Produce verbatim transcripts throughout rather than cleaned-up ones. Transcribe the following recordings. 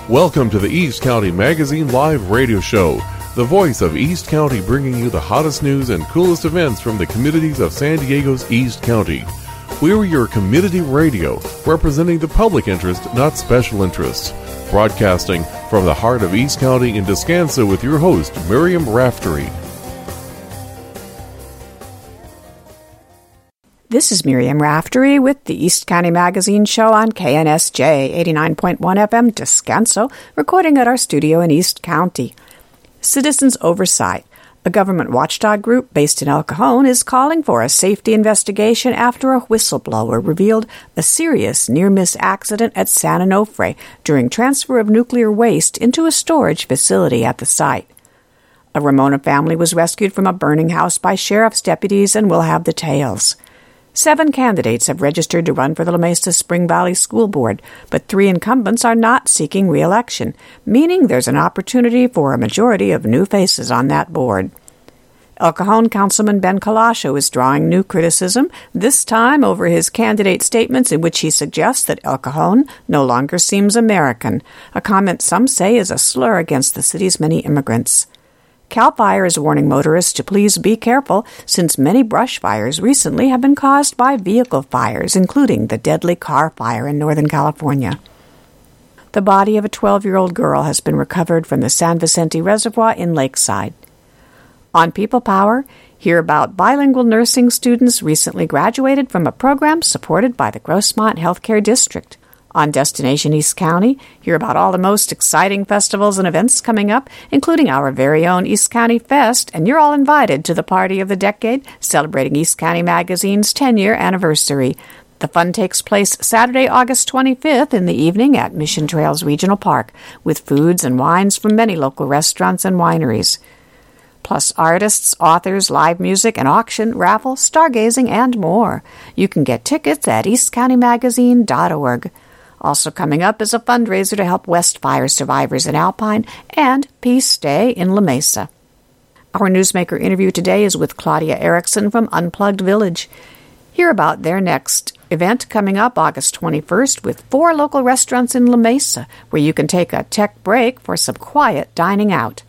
Welcome to the East County Magazine Live Radio Show, the voice of East County, bringing you the hottest news and coolest events from the communities of San Diego's East County. We're your community radio, representing the public interest, not special interests. Broadcasting from the heart of East County in Descanso with your host, Miriam Raftery. This is Miriam Raftery with the East County Magazine Show on K N S J eighty-nine point one F M Descanso, recording at our studio in East County. Citizens Oversight, a government watchdog group based in El Cajon, is calling for a safety investigation after a whistleblower revealed a serious near-miss accident at San Onofre during transfer of nuclear waste into a storage facility at the site. A Ramona family was rescued from a burning house by sheriff's deputies and will have details. Seven candidates have registered to run for the La Mesa Spring Valley School Board, but three incumbents are not seeking re-election, meaning there's an opportunity for a majority of new faces on that board. El Cajon Councilman Ben Colascio is drawing new criticism, this time over his candidate statements in which he suggests that El Cajon no longer seems American, a comment some say is a slur against the city's many immigrants. CAL FIRE is warning motorists to please be careful, since many brush fires recently have been caused by vehicle fires, including the deadly car fire in Northern California. The body of a twelve-year-old girl has been recovered from the San Vicente Reservoir in Lakeside. On People Power, hear about bilingual nursing students recently graduated from a program supported by the Grossmont Healthcare District. On Destination East County, hear about all the most exciting festivals and events coming up, including our very own East County Fest, and you're all invited to the party of the decade, celebrating East County Magazine's ten-year anniversary. The fun takes place Saturday, August twenty-fifth in the evening at Mission Trails Regional Park, with foods and wines from many local restaurants and wineries. Plus artists, authors, live music, an auction, raffle, stargazing, and more. You can get tickets at east county magazine dot org. Also coming up is a fundraiser to help West Fire survivors in Alpine and Peace Day in La Mesa. Our newsmaker interview today is with Claudia Erickson from Unplugged Village. Hear about their next event coming up August twenty-first with four local restaurants in La Mesa, where you can take a tech break for some quiet dining out.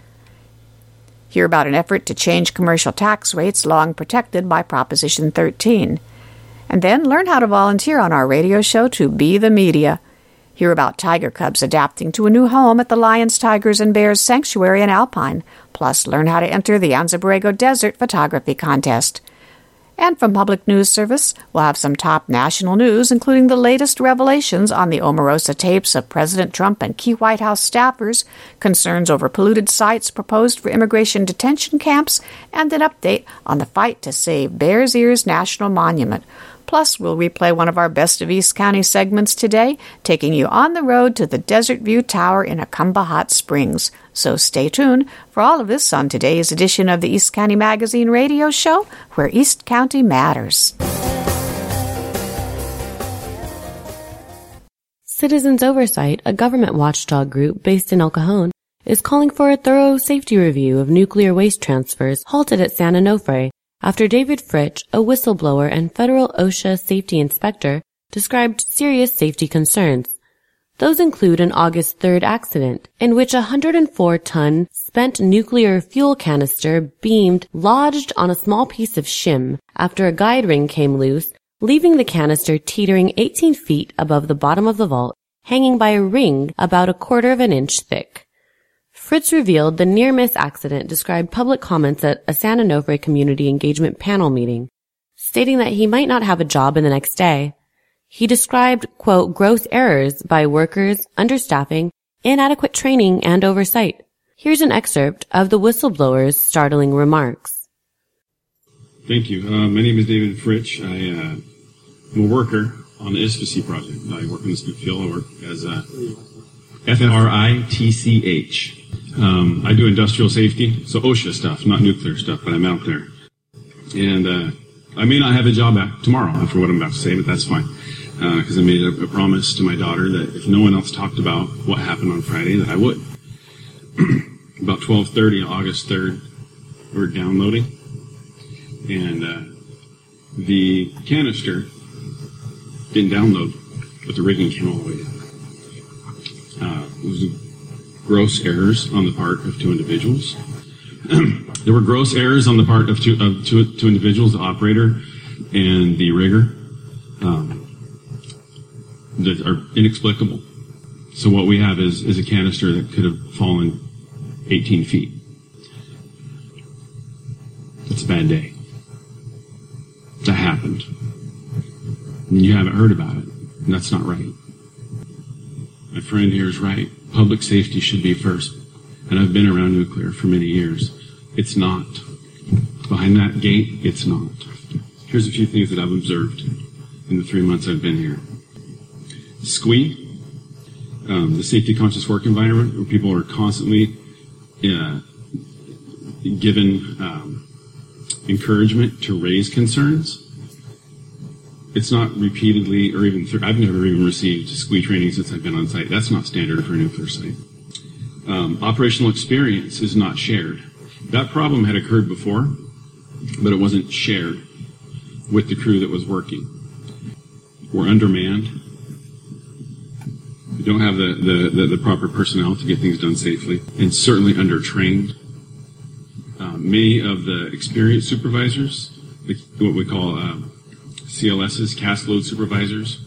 Hear about an effort to change commercial tax rates long protected by Proposition thirteen. And then learn how to volunteer on our radio show to Be the Media. Hear about tiger cubs adapting to a new home at the Lions, Tigers, and Bears Sanctuary in Alpine. Plus, learn how to enter the Anza Borrego Desert Photography Contest. And from Public News Service, we'll have some top national news, including the latest revelations on the Omarosa tapes of President Trump and key White House staffers, concerns over polluted sites proposed for immigration detention camps, and an update on the fight to save Bears Ears National Monument. Plus, we'll replay one of our Best of East County segments today, taking you on the road to the Desert View Tower in Acumba Hot Springs. So stay tuned for all of this on today's edition of the East County Magazine Radio Show, where East County matters. Citizens Oversight, a government watchdog group based in El Cajon, is calling for a thorough safety review of nuclear waste transfers halted at San Onofre after David Fritch, a whistleblower and federal OSHA safety inspector, described serious safety concerns. Those include an August third accident in which a one hundred four ton spent nuclear fuel canister beamed lodged on a small piece of shim after a guide ring came loose, leaving the canister teetering eighteen feet above the bottom of the vault, hanging by a ring about a quarter of an inch thick. Fritz revealed the near-miss accident described public comments at a San Onofre community engagement panel meeting, stating that he might not have a job in the next day. He described, quote, gross errors by workers, understaffing, inadequate training, and oversight. Here's an excerpt of the whistleblower's startling remarks. Thank you. Uh, my name is David Fritch. I, uh, I'm a worker on the I S F C project. I work in the scoop field. I work as a F R I T C H. Um, I do industrial safety, so OSHA stuff, not nuclear stuff, but I'm out there. And uh, I may not have a job back tomorrow after what I'm about to say, but that's fine. Because uh, I made a, a promise to my daughter that if no one else talked about what happened on Friday, that I would. About twelve thirty on August third, we were downloading. And uh, the canister didn't download, but the rigging came all the way down. Uh, it was gross errors on the part of two individuals. There were gross errors on the part of two, of two, two individuals, the operator and the rigger, um, that are inexplicable. So what we have is, is a canister that could have fallen eighteen feet. It's a bad day. That happened. And you haven't heard about it. And that's not right. My friend here is right. Public safety should be first. And I've been around nuclear for many years. It's not. Behind that gate, it's not. Here's a few things that I've observed in the three months I've been here. S C W E, um, the safety conscious work environment, where people are constantly uh, given um, encouragement to raise concerns. It's not repeatedly, or even, th- I've never even received S C W E training since I've been on site. That's not standard for a nuclear site. Um, operational experience is not shared. That problem had occurred before, but it wasn't shared with the crew that was working. We're undermanned. We don't have the, the, the, the proper personnel to get things done safely, and certainly undertrained. Uh, many of the experienced supervisors, what we call uh, C L Ss, cast load supervisors,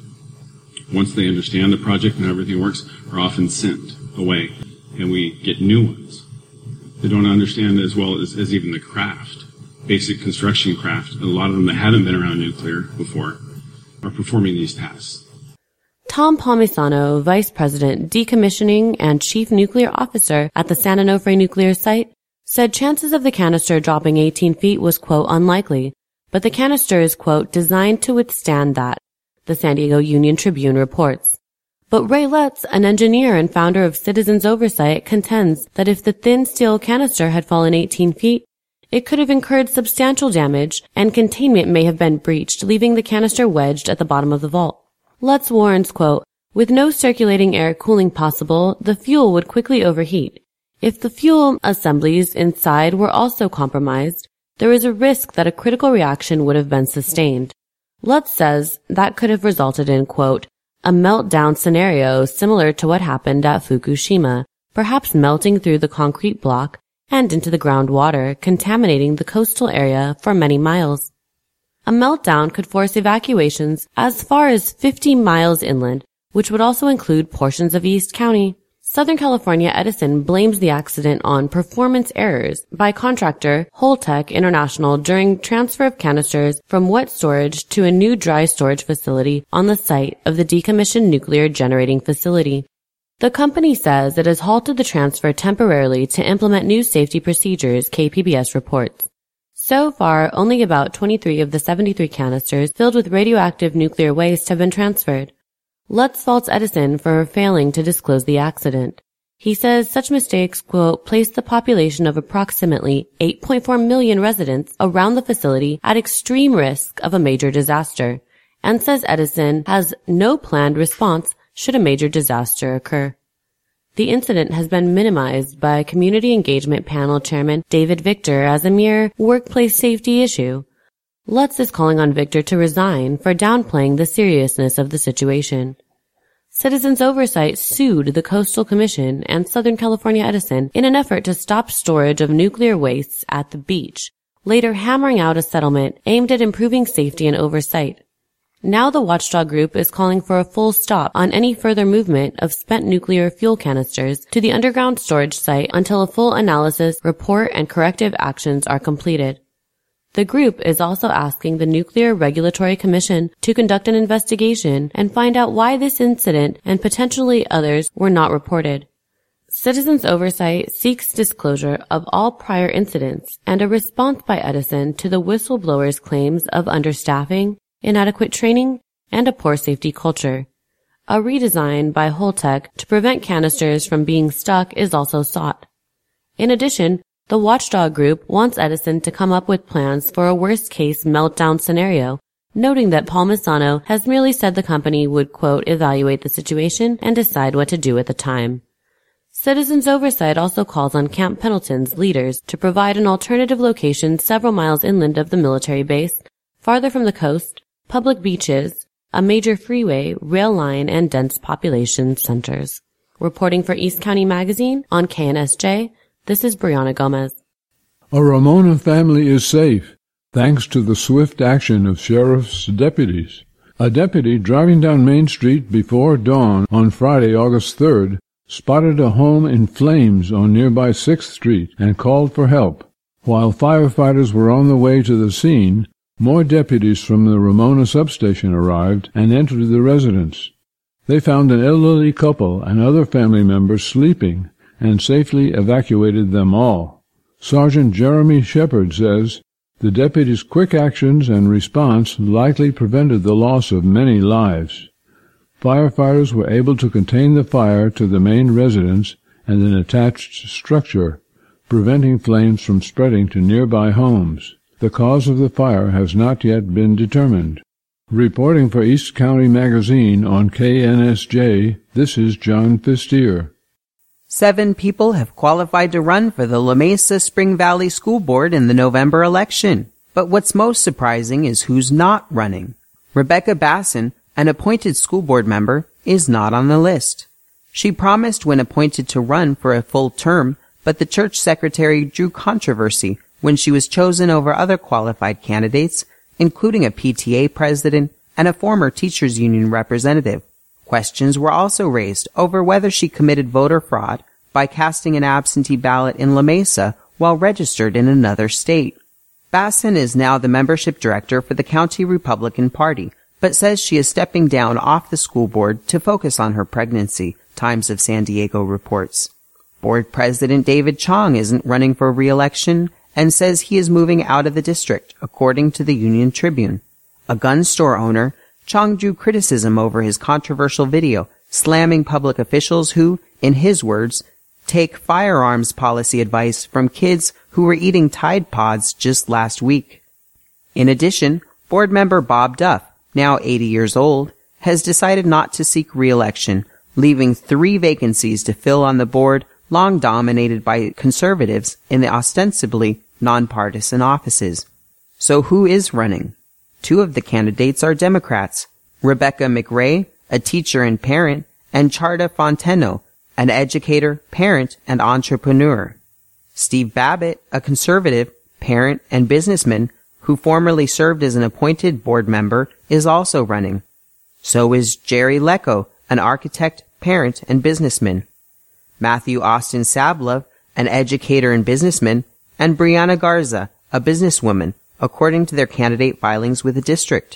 once they understand the project and how everything works, are often sent away, and we get new ones. They don't understand as well as, as even the craft, basic construction craft. A lot of them that haven't been around nuclear before are performing these tasks. Tom Palmisano, Vice President, Decommissioning and Chief Nuclear Officer at the San Onofre nuclear site, said chances of the canister dropping eighteen feet was, quote, unlikely, but the canister is, quote, designed to withstand that, the San Diego Union Tribune reports. But Ray Lutz, an engineer and founder of Citizens Oversight, contends that if the thin steel canister had fallen eighteen feet, it could have incurred substantial damage and containment may have been breached, leaving the canister wedged at the bottom of the vault. Lutz warns, quote, with no circulating air cooling possible, the fuel would quickly overheat. If the fuel assemblies inside were also compromised, there is a risk that a critical reaction would have been sustained. Lutz says that could have resulted in, quote, a meltdown scenario similar to what happened at Fukushima, perhaps melting through the concrete block and into the groundwater, contaminating the coastal area for many miles. A meltdown could force evacuations as far as fifty miles inland, which would also include portions of East County. Southern California Edison blames the accident on performance errors by contractor Holtec International during transfer of canisters from wet storage to a new dry storage facility on the site of the decommissioned nuclear generating facility. The company says it has halted the transfer temporarily to implement new safety procedures, K P B S reports. So far, only about twenty-three of the seventy-three canisters filled with radioactive nuclear waste have been transferred. Lutz faults Edison for failing to disclose the accident. He says such mistakes, quote, place the population of approximately eight point four million residents around the facility at extreme risk of a major disaster, and says Edison has no planned response should a major disaster occur. The incident has been minimized by Community Engagement Panel Chairman David Victor as a mere workplace safety issue. Lutz is calling on Victor to resign for downplaying the seriousness of the situation. Citizens Oversight sued the Coastal Commission and Southern California Edison in an effort to stop storage of nuclear wastes at the beach, later hammering out a settlement aimed at improving safety and oversight. Now the watchdog group is calling for a full stop on any further movement of spent nuclear fuel canisters to the underground storage site until a full analysis, report, and corrective actions are completed. The group is also asking the Nuclear Regulatory Commission to conduct an investigation and find out why this incident and potentially others were not reported. Citizens Oversight seeks disclosure of all prior incidents and a response by Edison to the whistleblower's claims of understaffing, inadequate training, and a poor safety culture. A redesign by Holtec to prevent canisters from being stuck is also sought. In addition, the watchdog group wants Edison to come up with plans for a worst-case meltdown scenario, noting that Palmisano has merely said the company would, quote, evaluate the situation and decide what to do at the time. Citizens Oversight also calls on Camp Pendleton's leaders to provide an alternative location several miles inland of the military base, farther from the coast, public beaches, a major freeway, rail line, and dense population centers. Reporting for East County Magazine on K N S J, this is Brianna Gomez. A Ramona family is safe, thanks to the swift action of sheriff's deputies. A deputy driving down Main Street before dawn on Friday, August third, spotted a home in flames on nearby sixth Street and called for help. While firefighters were on the way to the scene, more deputies from the Ramona substation arrived and entered the residence. They found an elderly couple and other family members sleeping and safely evacuated them all. Sergeant Jeremy Shepard says the deputies' quick actions and response likely prevented the loss of many lives. Firefighters were able to contain the fire to the main residence and an attached structure, preventing flames from spreading to nearby homes. The cause of the fire has not yet been determined. Reporting for East County Magazine on K N S J, this is John Fistier. Seven people have qualified to run for the La Mesa Spring Valley School Board in the November election. But what's most surprising is who's not running. Rebecca Basson, an appointed school board member, is not on the list. She promised when appointed to run for a full term, but the church secretary drew controversy when she was chosen over other qualified candidates, including a P T A president and a former teachers union representative. Questions were also raised over whether she committed voter fraud by casting an absentee ballot in La Mesa while registered in another state. Basson is now the membership director for the County Republican Party, but says she is stepping down off the school board to focus on her pregnancy, Times of San Diego reports. Board President David Chong isn't running for re-election and says he is moving out of the district, according to the Union Tribune. A gun store owner, Chong drew criticism over his controversial video, slamming public officials who, in his words, take firearms policy advice from kids who were eating Tide Pods just last week. In addition, board member Bob Duff, now eighty years old, has decided not to seek re-election, leaving three vacancies to fill on the board long dominated by conservatives in the ostensibly nonpartisan offices. So who is running? Two of the candidates are Democrats, Rebecca McRae, a teacher and parent, and Charda Fonteno, an educator, parent, and entrepreneur. Steve Babbitt, a conservative, parent, and businessman who formerly served as an appointed board member, is also running. So is Jerry Lecco, an architect, parent, and businessman. Matthew Austin Sablov, an educator and businessman, and Brianna Garza, a businesswoman, according to their candidate filings with the district.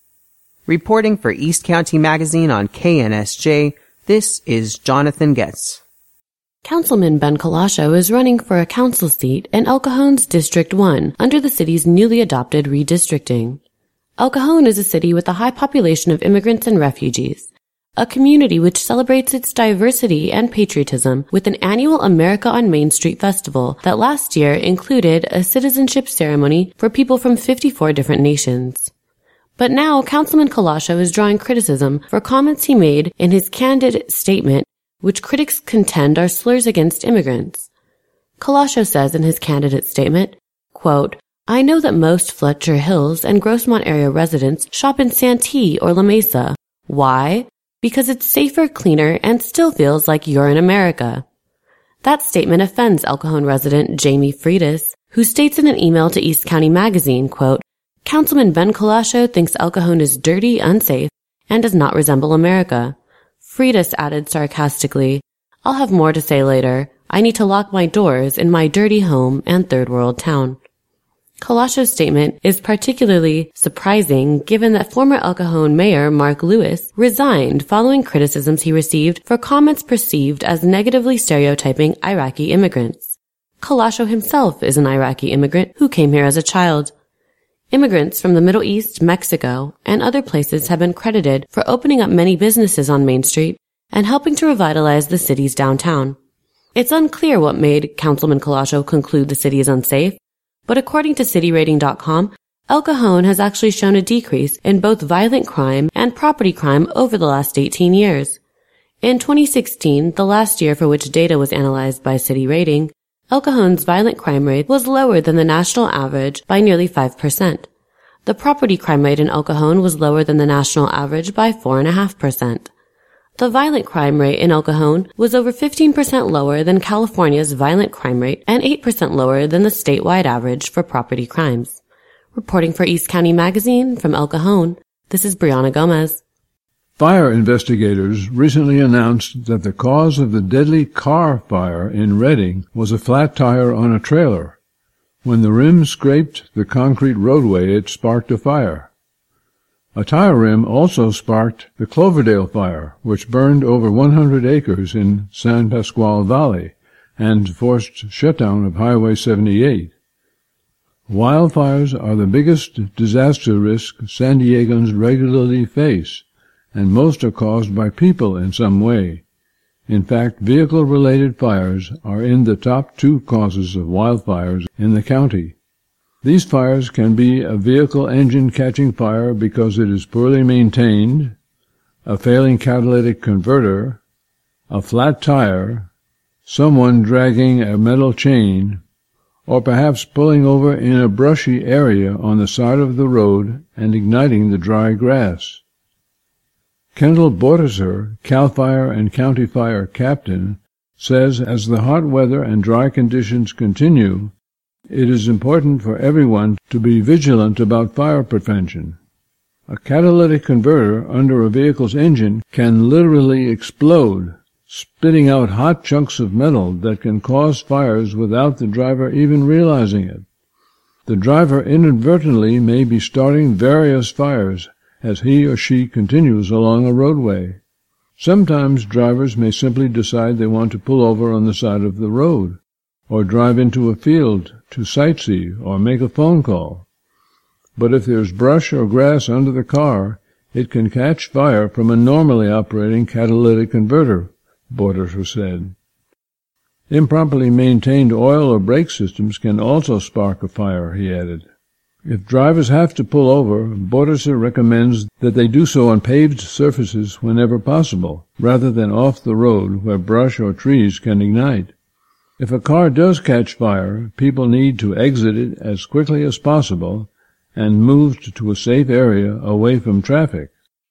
Reporting for East County Magazine on K N S J, this is Jonathan Getz. Councilman Ben Colascio is running for a council seat in El Cajon's District one under the city's newly adopted redistricting. El Cajon is a city with a high population of immigrants and refugees, a community which celebrates its diversity and patriotism with an annual America on Main Street festival that last year included a citizenship ceremony for people from fifty-four different nations. But now Councilman Colascio is drawing criticism for comments he made in his candid statement, which critics contend are slurs against immigrants. Colascio says in his candidate statement, quote, "I know that most Fletcher Hills and Grossmont area residents shop in Santee or La Mesa. Why? Because it's safer, cleaner, and still feels like you're in America." That statement offends El Cajon resident Jamie Freitas, who states in an email to East County Magazine, quote, "Councilman Ben Colascio thinks El Cajon is dirty, unsafe, and does not resemble America." Freitas added sarcastically, "I'll have more to say later. I need to lock my doors in my dirty home and third world town." Colascio's statement is particularly surprising given that former El Cajon Mayor Mark Lewis resigned following criticisms he received for comments perceived as negatively stereotyping Iraqi immigrants. Colascio himself is an Iraqi immigrant who came here as a child. Immigrants from the Middle East, Mexico, and other places have been credited for opening up many businesses on Main Street and helping to revitalize the city's downtown. It's unclear what made Councilman Colascio conclude the city is unsafe, but according to city rating dot com, El Cajon has actually shown a decrease in both violent crime and property crime over the last eighteen years. In twenty sixteen, the last year for which data was analyzed by City Rating, El Cajon's violent crime rate was lower than the national average by nearly five percent. The property crime rate in El Cajon was lower than the national average by four point five percent. The violent crime rate in El Cajon was over fifteen percent lower than California's violent crime rate and eight percent lower than the statewide average for property crimes. Reporting for East County Magazine from El Cajon, this is Brianna Gomez. Fire investigators recently announced that the cause of the deadly car fire in Redding was a flat tire on a trailer. When the rim scraped the concrete roadway, it sparked a fire. A tire rim also sparked the Cloverdale fire, which burned over one hundred acres in San Pasqual Valley and forced shutdown of Highway seventy-eight. Wildfires are the biggest disaster risk San Diegans regularly face, and most are caused by people in some way. In fact, vehicle-related fires are in the top two causes of wildfires in the county. These fires can be a vehicle engine catching fire because it is poorly maintained, a failing catalytic converter, a flat tire, someone dragging a metal chain, or perhaps pulling over in a brushy area on the side of the road and igniting the dry grass. Kendall Bortiser, CAL FIRE and County Fire Captain, says as the hot weather and dry conditions continue, it is important for everyone to be vigilant about fire prevention. A catalytic converter under a vehicle's engine can literally explode, spitting out hot chunks of metal that can cause fires without the driver even realizing it. The driver inadvertently may be starting various fires as he or she continues along a roadway. Sometimes drivers may simply decide they want to pull over on the side of the road, or drive into a field to sightsee or make a phone call. But if there's brush or grass under the car, it can catch fire from a normally operating catalytic converter, Bortiser said. Improperly maintained oil or brake systems can also spark a fire, he added. If drivers have to pull over, Bortiser recommends that they do so on paved surfaces whenever possible, rather than off the road where brush or trees can ignite. If a car does catch fire, people need to exit it as quickly as possible and move to a safe area away from traffic.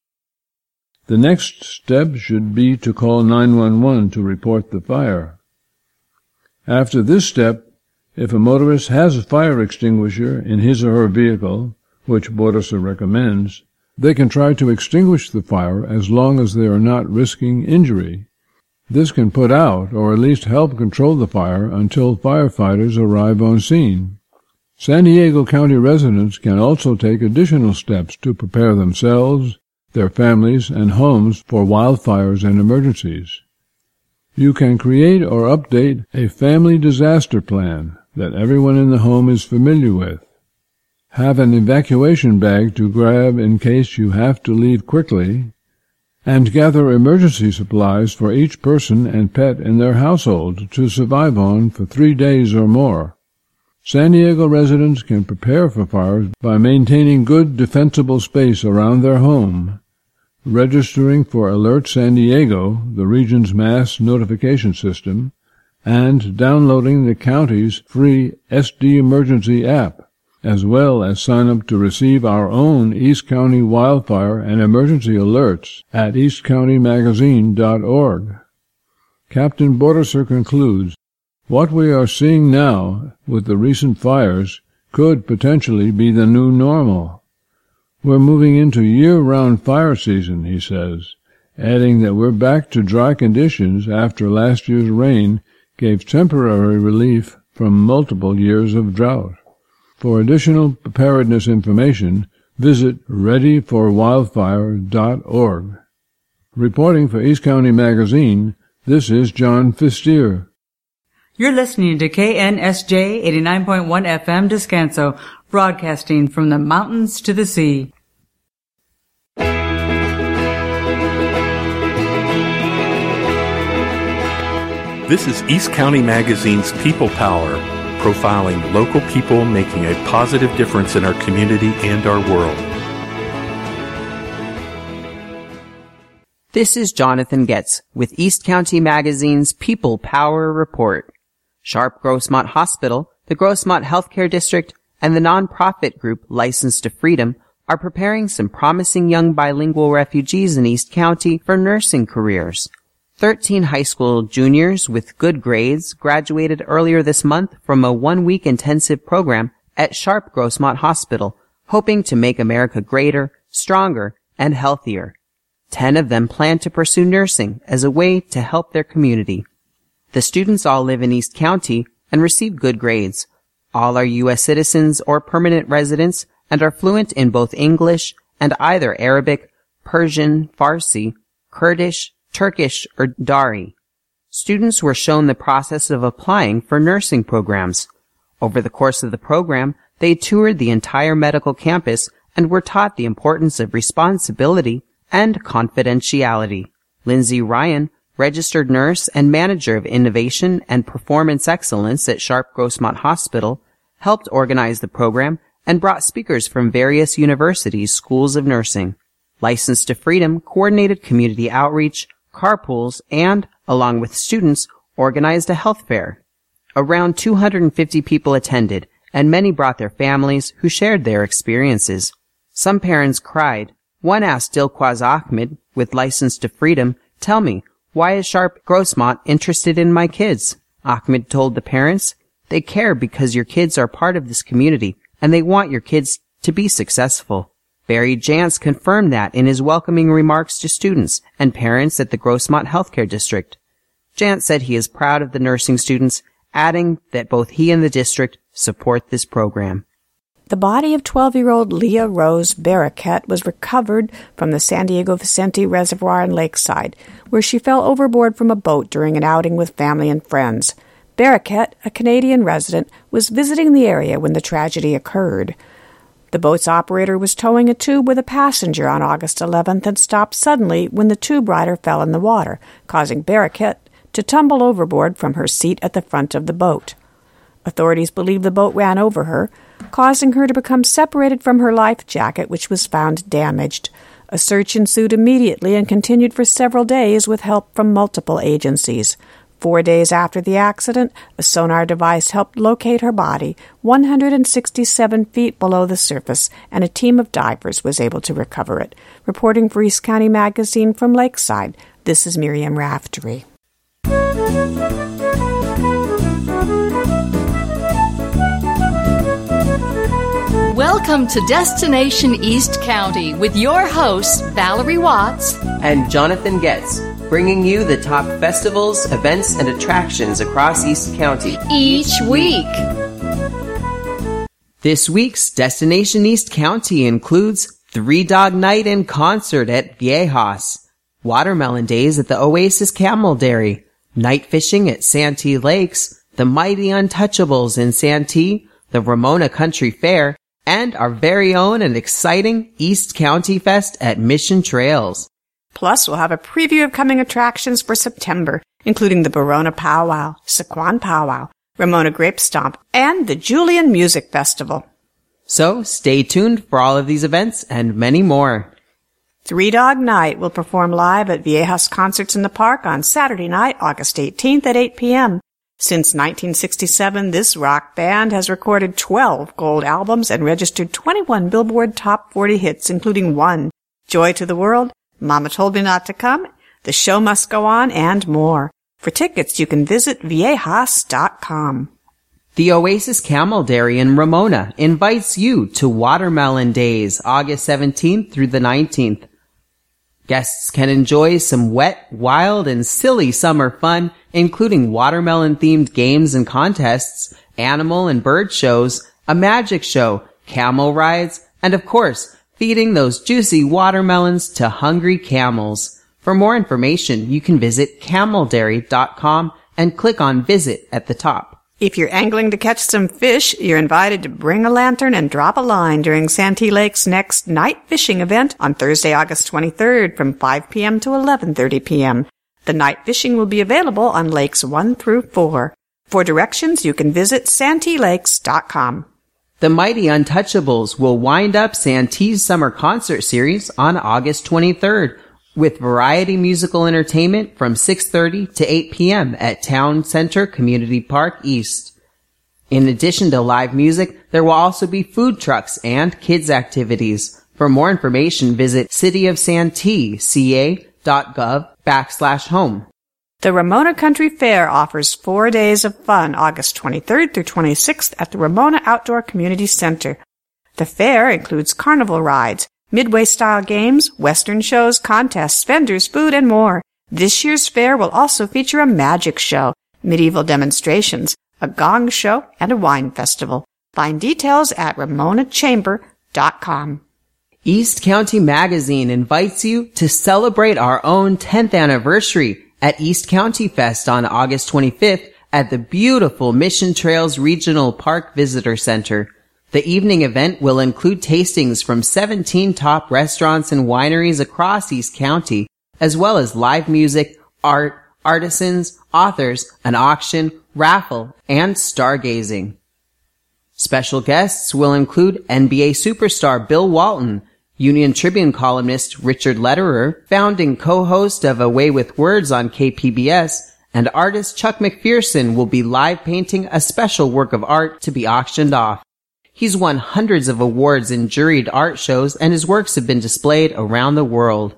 The next step should be to call nine one one to report the fire. After this step, if a motorist has a fire extinguisher in his or her vehicle, which Bortiser recommends, they can try to extinguish the fire as long as they are not risking injury. This can put out, or at least help control the fire until firefighters arrive on scene. San Diego County residents can also take additional steps to prepare themselves, their families, and homes for wildfires and emergencies. You can create or update a family disaster plan that everyone in the home is familiar with. Have an evacuation bag to grab in case you have to leave quickly, and gather emergency supplies for each person and pet in their household to survive on for three days or more. San Diego residents can prepare for fires by maintaining good defensible space around their home, registering for Alert San Diego, the region's mass notification system, and downloading the county's free S D Emergency app, as well as sign up to receive our own East County wildfire and emergency alerts at east county magazine dot org. Captain Bortiser concludes, what we are seeing now with the recent fires could potentially be the new normal. We're moving into year-round fire season, he says, adding that we're back to dry conditions after last year's rain gave temporary relief from multiple years of drought. For additional preparedness information, visit ready for wildfire dot org. Reporting for East County Magazine, this is John Fistier. You're listening to K N S J eighty-nine point one F M Descanso, broadcasting from the mountains to the sea. This is East County Magazine's People Power, profiling local people making a positive difference in our community and our world. This is Jonathan Getz with East County Magazine's People Power Report. Sharp Grossmont Hospital, the Grossmont Healthcare District, and the nonprofit group License to Freedom are preparing some promising young bilingual refugees in East County for nursing careers. Thirteen high school juniors with good grades graduated earlier this month from a one-week intensive program at Sharp Grossmont Hospital, hoping to make America greater, stronger, and healthier. Ten of them plan to pursue nursing as a way to help their community. The students all live in East County and receive good grades. All are U S citizens or permanent residents and are fluent in both English and either Arabic, Persian, Farsi, Kurdish, Turkish, or Dari. Students were shown the process of applying for nursing programs. Over the course of the program, they toured the entire medical campus and were taught the importance of responsibility and confidentiality. Lindsay Ryan, registered nurse and manager of innovation and performance excellence at Sharp Grossmont Hospital, helped organize the program and brought speakers from various universities' schools of nursing. Licensed to Freedom coordinated community outreach, carpools, and, along with students, organized a health fair. Around two hundred fifty people attended, and many brought their families who shared their experiences. Some parents cried. One asked Dilquaz Ahmed, with License to Freedom, "Tell me, why is Sharp Grossmont interested in my kids?" Ahmed told the parents, "They care because your kids are part of this community, and they want your kids to be successful." Barry Jantz confirmed that in his welcoming remarks to students and parents at the Grossmont Healthcare District. Jantz said he is proud of the nursing students, adding that both he and the district support this program. The body of twelve-year-old Leah Rose Barraquette was recovered from the San Diego Vicente Reservoir in Lakeside, where she fell overboard from a boat during an outing with family and friends. Barraquette, a Canadian resident, was visiting the area when the tragedy occurred. The boat's operator was towing a tube with a passenger on August eleventh and stopped suddenly when the tube rider fell in the water, causing Barraquette to tumble overboard from her seat at the front of the boat. Authorities believe the boat ran over her, causing her to become separated from her life jacket, which was found damaged. A search ensued immediately and continued for several days with help from multiple agencies. Four days after the accident, a sonar device helped locate her body one hundred sixty-seven feet below the surface, and a team of divers was able to recover it. Reporting for East County Magazine from Lakeside, this is Miriam Raftery. Welcome to Destination East County with your hosts, Valerie Watts and Jonathan Getz, bringing you the top festivals, events, and attractions across East County each week. This week's Destination East County includes Three Dog Night in concert at Viejas, Watermelon Days at the Oasis Camel Dairy, night fishing at Santee Lakes, the Mighty Untouchables in Santee, the Ramona Country Fair, and our very own and exciting East County Fest at Mission Trails. Plus, we'll have a preview of coming attractions for September, including the Barona Powwow, Sequan Powwow, Ramona Grape Stomp, and the Julian Music Festival. So, stay tuned for all of these events and many more. Three Dog Night will perform live at Viejas Concerts in the Park on Saturday night, August eighteenth at eight p.m. Since nineteen sixty-seven, this rock band has recorded twelve gold albums and registered twenty-one Billboard Top forty hits, including one, Joy to the World, Mama Told Me Not to Come, The Show Must Go On, and more. For tickets, you can visit viejas dot com. The Oasis Camel Dairy in Ramona invites you to Watermelon Days, August seventeenth through the nineteenth. Guests can enjoy some wet, wild, and silly summer fun, including watermelon-themed games and contests, animal and bird shows, a magic show, camel rides, and of course, feeding those juicy watermelons to hungry camels. For more information, you can visit camel dairy dot com and click on Visit at the top. If you're angling to catch some fish, you're invited to bring a lantern and drop a line during Santee Lake's next night fishing event on Thursday, August twenty-third from five p.m. to eleven thirty p.m. The night fishing will be available on lakes one through four. For directions, you can visit santee lakes dot com. The Mighty Untouchables will wind up Santee's summer concert series on August twenty-third with variety musical entertainment from six thirty to eight p.m. at Town Center Community Park East. In addition to live music, there will also be food trucks and kids activities. For more information, visit cityofsantee.ca.gov backslash home. The Ramona Country Fair offers four days of fun, August twenty-third through twenty-sixth at the Ramona Outdoor Community Center. The fair includes carnival rides, Midway-style games, Western shows, contests, vendors, food, and more. This year's fair will also feature a magic show, medieval demonstrations, a gong show, and a wine festival. Find details at ramona chamber dot com. East County Magazine invites you to celebrate our own tenth anniversary at East County Fest on August twenty-fifth at the beautiful Mission Trails Regional Park Visitor Center. The evening event will include tastings from seventeen top restaurants and wineries across East County, as well as live music, art, artisans, authors, an auction, raffle, and stargazing. Special guests will include N B A superstar Bill Walton, Union Tribune columnist Richard Lederer, founding co-host of A Way with Words on K P B S, and artist Chuck McPherson will be live painting a special work of art to be auctioned off. He's won hundreds of awards in juried art shows, and his works have been displayed around the world.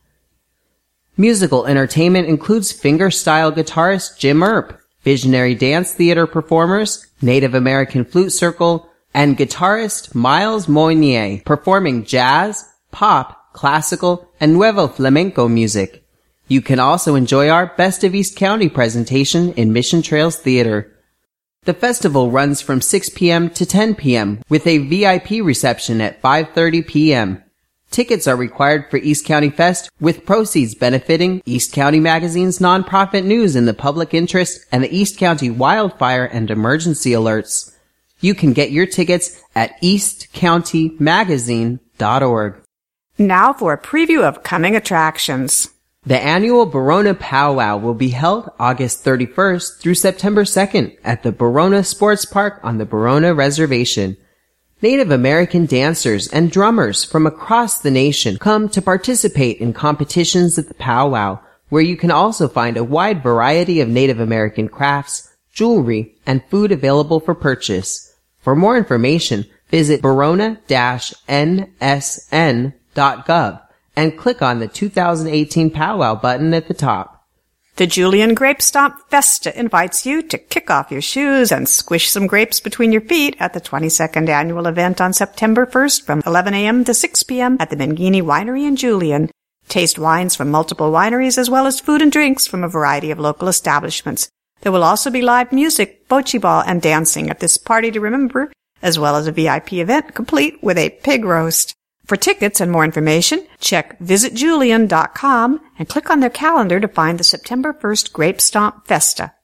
Musical entertainment includes fingerstyle guitarist Jim Earp, visionary dance theater performers, Native American Flute Circle, and guitarist Miles Moynier performing jazz, pop, classical, and nuevo flamenco music. You can also enjoy our Best of East County presentation in Mission Trails Theater. The festival runs from six p.m. to ten p.m. with a V I P reception at five thirty p.m. Tickets are required for East County Fest, with proceeds benefiting East County Magazine's nonprofit news in the public interest and the East County Wildfire and Emergency Alerts. You can get your tickets at east county magazine dot org. Now for a preview of coming attractions. The annual Barona Powwow will be held August thirty-first through September second at the Barona Sports Park on the Barona Reservation. Native American dancers and drummers from across the nation come to participate in competitions at the powwow, where you can also find a wide variety of Native American crafts, jewelry, and food available for purchase. For more information, visit barona dash n s n dot gov and click on the two thousand eighteen Powwow button at the top. The Julian Grape Stomp Festa invites you to kick off your shoes and squish some grapes between your feet at the twenty-second annual event on September first from eleven a.m. to six p.m. at the Mangini Winery in Julian. Taste wines from multiple wineries as well as food and drinks from a variety of local establishments. There will also be live music, bocce ball, and dancing at this party to remember, as well as a V I P event complete with a pig roast. For tickets and more information, check visit julian dot com and click on their calendar to find the September first Grape Stomp Festa.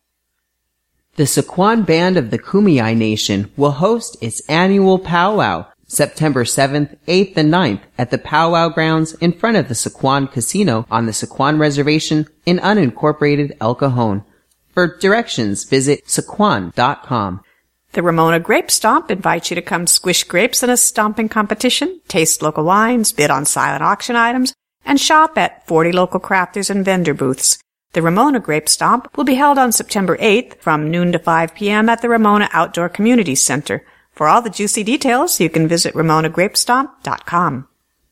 The Sycuan Band of the Kumeyaay Nation will host its annual powwow September seventh, eighth, and ninth at the powwow grounds in front of the Sycuan Casino on the Sycuan Reservation in unincorporated El Cajon. For directions, visit sycuan dot com. The Ramona Grape Stomp invites you to come squish grapes in a stomping competition, taste local wines, bid on silent auction items, and shop at forty local crafters and vendor booths. The Ramona Grape Stomp will be held on September eighth from noon to five p.m. at the Ramona Outdoor Community Center. For all the juicy details, you can visit ramona grape stomp dot com.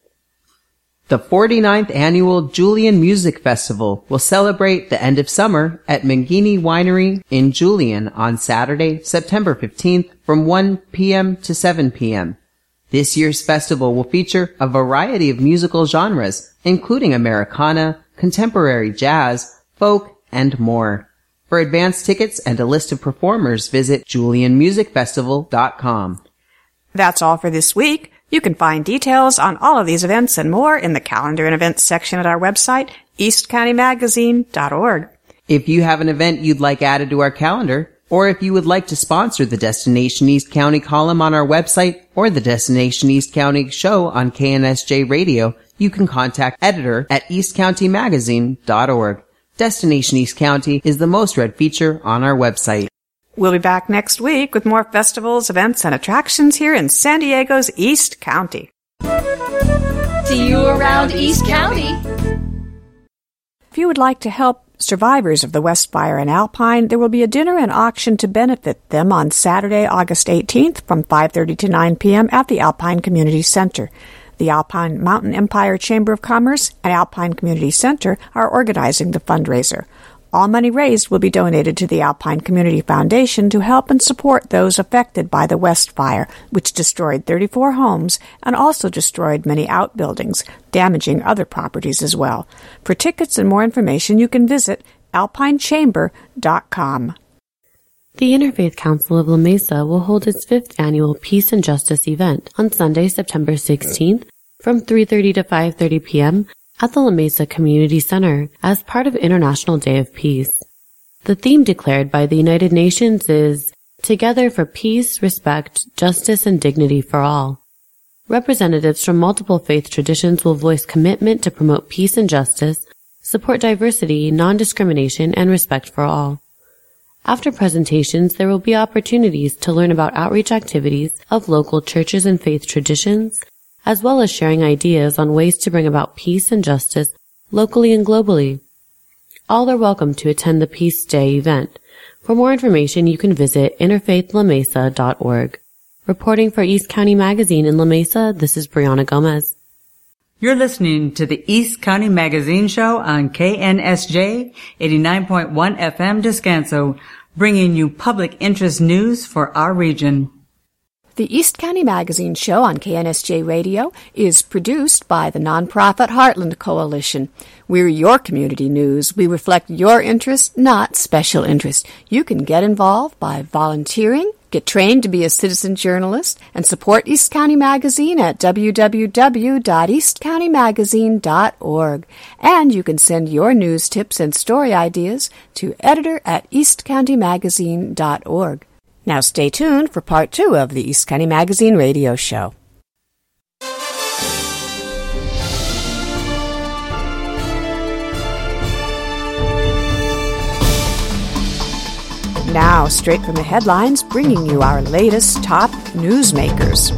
The forty-ninth Annual Julian Music Festival will celebrate the end of summer at Mangini Winery in Julian on Saturday, September fifteenth from one p.m. to seven p.m. This year's festival will feature a variety of musical genres, including Americana, contemporary jazz, folk, and more. For advance tickets and a list of performers, visit julian music festival dot com. That's all for this week. You can find details on all of these events and more in the calendar and events section at our website, east county magazine dot org. If you have an event you'd like added to our calendar, or if you would like to sponsor the Destination East County column on our website or the Destination East County show on K N S J Radio, you can contact editor at east county magazine dot org. Destination East County is the most read feature on our website. We'll be back next week with more festivals, events, and attractions here in San Diego's East County. See you around East County. If you would like to help survivors of the West Fire in Alpine, there will be a dinner and auction to benefit them on Saturday, August eighteenth from five thirty to nine p.m. at the Alpine Community Center. The Alpine Mountain Empire Chamber of Commerce and Alpine Community Center are organizing the fundraiser. All money raised will be donated to the Alpine Community Foundation to help and support those affected by the West Fire, which destroyed thirty-four homes and also destroyed many outbuildings, damaging other properties as well. For tickets and more information, you can visit alpine chamber dot com. The Interfaith Council of La Mesa will hold its fifth annual Peace and Justice event on Sunday, September sixteenth from three thirty to five thirty p.m. at the La Mesa Community Center as part of International Day of Peace. The theme declared by the United Nations is Together for Peace, Respect, Justice, and Dignity for All. Representatives from multiple faith traditions will voice commitment to promote peace and justice, support diversity, non-discrimination, and respect for all. After presentations, there will be opportunities to learn about outreach activities of local churches and faith traditions, as well as sharing ideas on ways to bring about peace and justice locally and globally. All are welcome to attend the Peace Day event. For more information, you can visit interfaith la mesa dot org. Reporting for East County Magazine in La Mesa, this is Brianna Gomez. You're listening to the East County Magazine Show on K N S J eighty-nine point one F M Descanso, bringing you public interest news for our region. The East County Magazine Show on K N S J Radio is produced by the nonprofit Heartland Coalition. We're your community news. We reflect your interest, not special interest. You can get involved by volunteering, get trained to be a citizen journalist, and support East County Magazine at w w w dot east county magazine dot org. And you can send your news tips and story ideas to editor at east county magazine dot org. Now stay tuned for part two of the East County Magazine radio show. Now, straight from the headlines, bringing you our latest top newsmakers.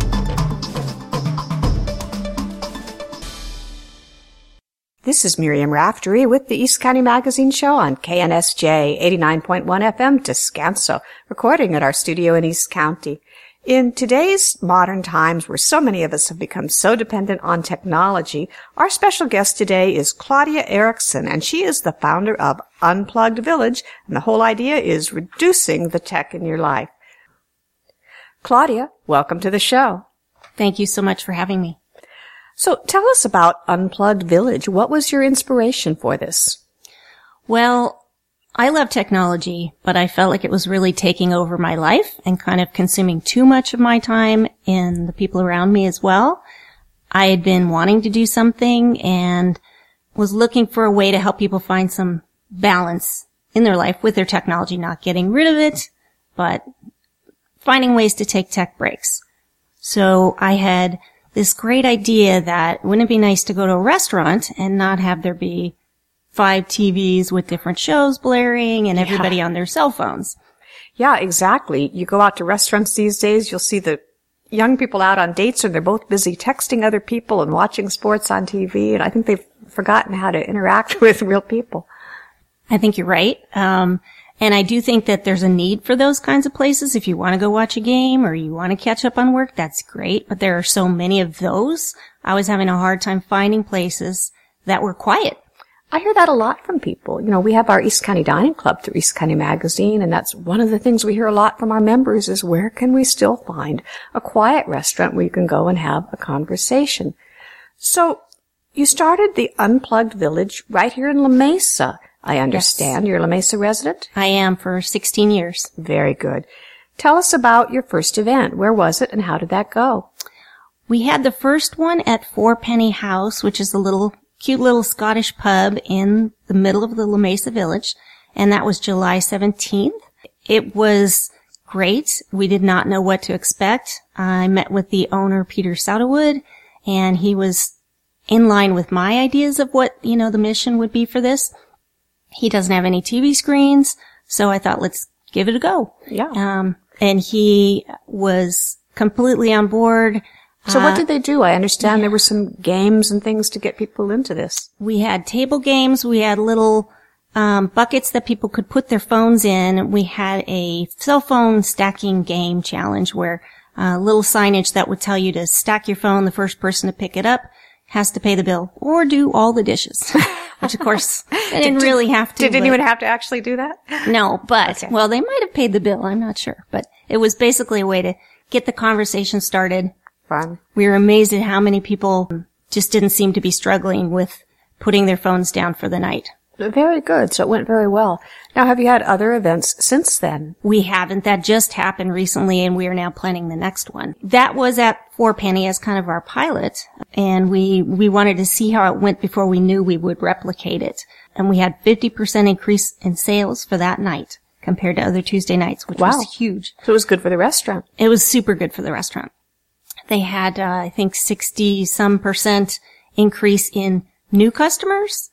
This is Miriam Raftery with the East County Magazine Show on K N S J eighty-nine point one F M Descanso, recording at our studio in East County. In today's modern times, where so many of us have become so dependent on technology, our special guest today is Claudia Erickson, and she is the founder of Unplugged Village, and the whole idea is reducing the tech in your life. Claudia, welcome to the show. Thank you so much for having me. So tell us about Unplugged Village. What was your inspiration for this? Well, I love technology, but I felt like it was really taking over my life and kind of consuming too much of my time and the people around me as well. I had been wanting to do something and was looking for a way to help people find some balance in their life with their technology, not getting rid of it, but finding ways to take tech breaks. So I had this great idea that wouldn't it be nice to go to a restaurant and not have there be five T Vs with different shows blaring and everybody yeah. on their cell phones. Yeah, exactly. You go out to restaurants these days, you'll see the young people out on dates and they're both busy texting other people and watching sports on T V, and I think they've forgotten how to interact with real people. I think you're right. Um, and I do think that there's a need for those kinds of places. If you want to go watch a game or you want to catch up on work, that's great. But there are so many of those. I was having a hard time finding places that were quiet. I hear that a lot from people. You know, we have our East County Dining Club through East County Magazine, and that's one of the things we hear a lot from our members is where can we still find a quiet restaurant where you can go and have a conversation. So you started the Unplugged Village right here in La Mesa. I understand. Yes. You're a La Mesa resident? I am for sixteen years. Very good. Tell us about your first event. Where was it and how did that go? We had the first one at Four Penny House, which is a little cute little Scottish pub in the middle of the La Mesa Village, and that was July seventeenth. It was great. We did not know what to expect. I met with the owner, Peter Soudawood, and he was in line with my ideas of what, you know, the mission would be for this. He doesn't have any T V screens, so I thought, let's give it a go. Yeah. Um, and he was completely on board. So what did they do? I understand yeah. there were some games and things to get people into this. We had table games. We had little um buckets that people could put their phones in. We had a cell phone stacking game challenge where uh, little signage that would tell you to stack your phone. The first person to pick it up has to pay the bill or do all the dishes. Which, of course, they didn't did, really have to. Did anyone have to actually do that? No, but, okay. well, they might have paid the bill. I'm not sure. But it was basically a way to get the conversation started. Fun. We were amazed at how many people just didn't seem to be struggling with putting their phones down for the night. Very good. So it went very well. Now, have you had other events since then? We haven't. That just happened recently, and we are now planning the next one. That was at Four Penny as kind of our pilot, and we we wanted to see how it went before we knew we would replicate it. And we had fifty percent increase in sales for that night compared to other Tuesday nights, which wow. was huge. So it was good for the restaurant. It was super good for the restaurant. They had, uh, I think, sixty some percent increase in new customers.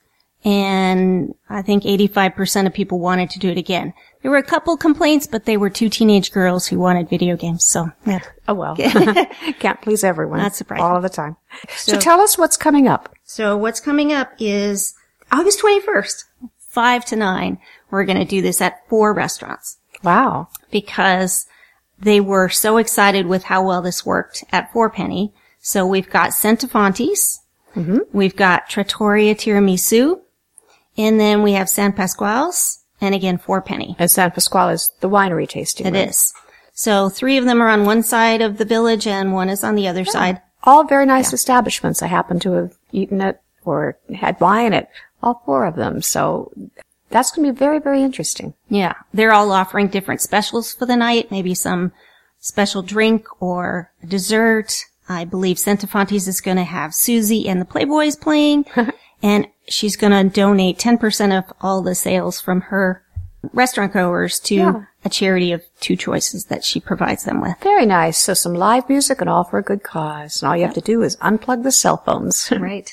And I think eighty-five percent of people wanted to do it again. There were a couple complaints, but they were two teenage girls who wanted video games. So, yeah. Oh, well. Can't please everyone. Not surprising. All of the time. So, So tell us what's coming up. So what's coming up is August twenty-first, five to nine. We're going to do this at four restaurants. Wow. Because they were so excited with how well this worked at Four Penny. So we've got Centifonti's. Mm-hmm. We've got Trattoria Tiramisu. And then we have San Pasquale's, and again, Four Penny. And San Pasquale is the winery tasting It room. is. So three of them are on one side of the village, and one is on the other yeah. side. All very nice yeah. establishments. I happen to have eaten at or had wine at all four of them. So that's going to be very, very interesting. Yeah. They're all offering different specials for the night, maybe some special drink or dessert. I believe Centifonti's is going to have Susie and the Playboys playing. And she's going to donate ten percent of all the sales from her restaurant goers to yeah. a charity of two choices that she provides them with. Very nice. So some live music and all for a good cause. And all you have to do is unplug the cell phones. Right.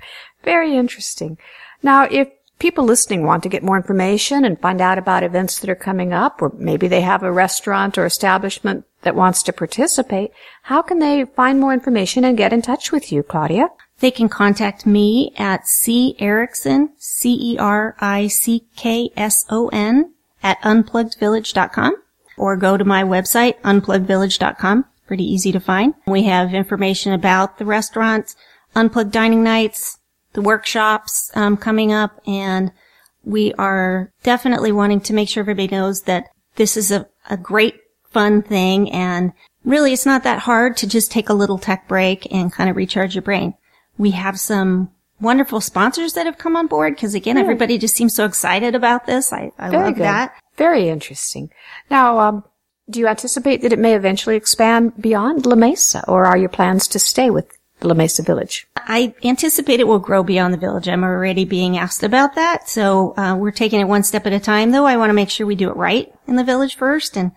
Very interesting. Now, if people listening want to get more information and find out about events that are coming up, or maybe they have a restaurant or establishment that wants to participate, how can they find more information and get in touch with you, Claudia? They can contact me at C. Erickson, C E R I C K S O N, at unplugged village dot com, or go to my website, unplugged village dot com. Pretty easy to find. We have information about the restaurant, Unplugged Dining Nights, the workshops um, coming up, and we are definitely wanting to make sure everybody knows that this is a, a great, fun thing, and really it's not that hard to just take a little tech break and kind of recharge your brain. We have some wonderful sponsors that have come on board because, again, yeah. everybody just seems so excited about this. I, I love good. that. Very interesting. Now, um, do you anticipate that it may eventually expand beyond La Mesa, or are your plans to stay with the La Mesa Village? I anticipate it will grow beyond the village. I'm already being asked about that. So uh, we're taking it one step at a time, though. I want to make sure we do it right in the village first. And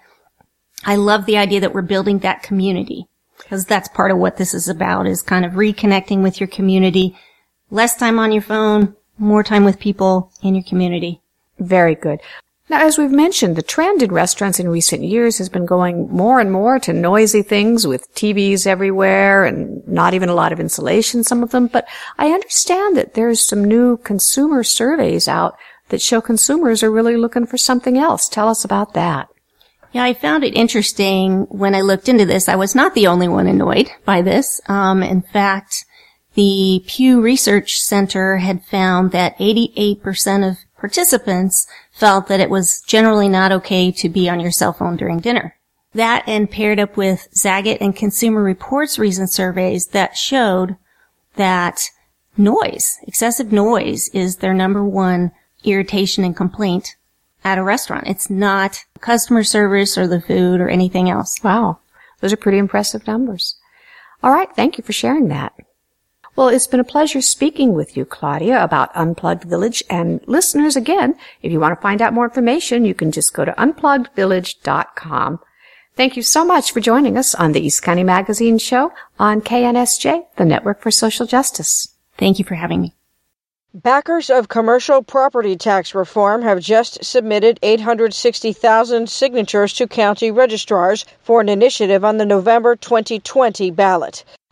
I love the idea that we're building that community. Because that's part of what this is about, is kind of reconnecting with your community. Less time on your phone, more time with people in your community. Very good. Now, as we've mentioned, the trend in restaurants in recent years has been going more and more to noisy things with T Vs everywhere and not even a lot of insulation, some of them. But I understand that there's some new consumer surveys out that show consumers are really looking for something else. Tell us about that. Yeah, I found it interesting when I looked into this. I was not the only one annoyed by this. Um, in fact, the Pew Research Center had found that eighty-eight percent of participants felt that it was generally not okay to be on your cell phone during dinner. That, and paired up with Zagat and Consumer Reports recent surveys that showed that noise, excessive noise, is their number one irritation and complaint at a restaurant. It's not customer service or the food or anything else. Wow. Those are pretty impressive numbers. All right. Thank you for sharing that. Well, it's been a pleasure speaking with you, Claudia, about Unplugged Village. And listeners, again, if you want to find out more information, you can just go to unplugged village dot com. Thank you so much for joining us on the East County Magazine Show on K N S J, the Network for Social Justice. Thank you for having me. Backers of commercial property tax reform have just submitted eight hundred sixty thousand signatures to county registrars for an initiative on the November twenty twenty ballot.